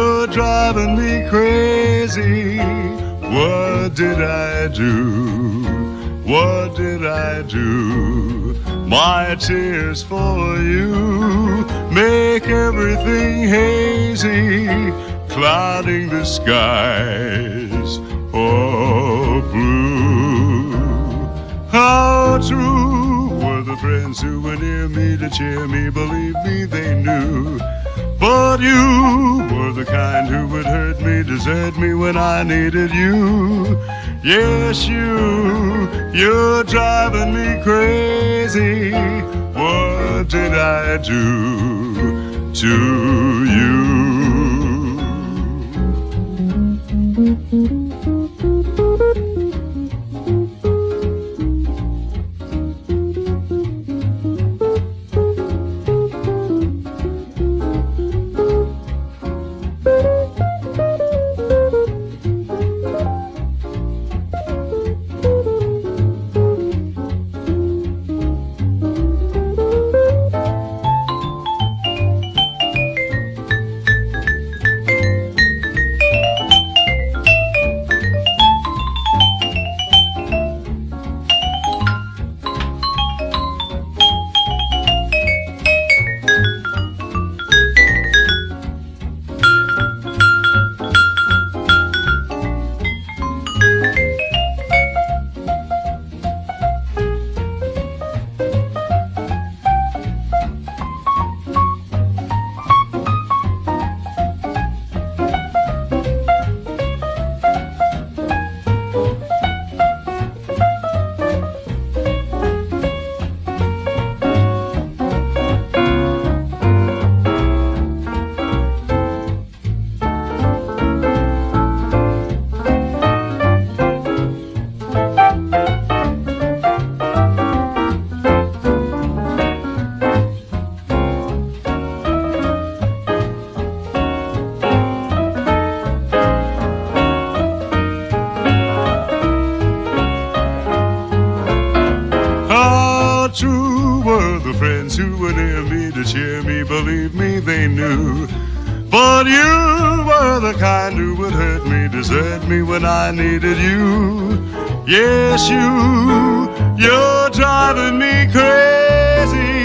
you're driving me crazy. What did I do? What did I do? My tears for you make everything hazy, clouding the skies of blue. How true were the friends who were near me to cheer me, believe me they knew. But you were the kind who would hurt me, desert me when I needed you. Yes, you're driving me crazy. What did I do to you? True were the friends who were near me to cheer me, believe me they knew. But you were the kind who would hurt me, desert me when I needed you. Yes, you're driving me crazy.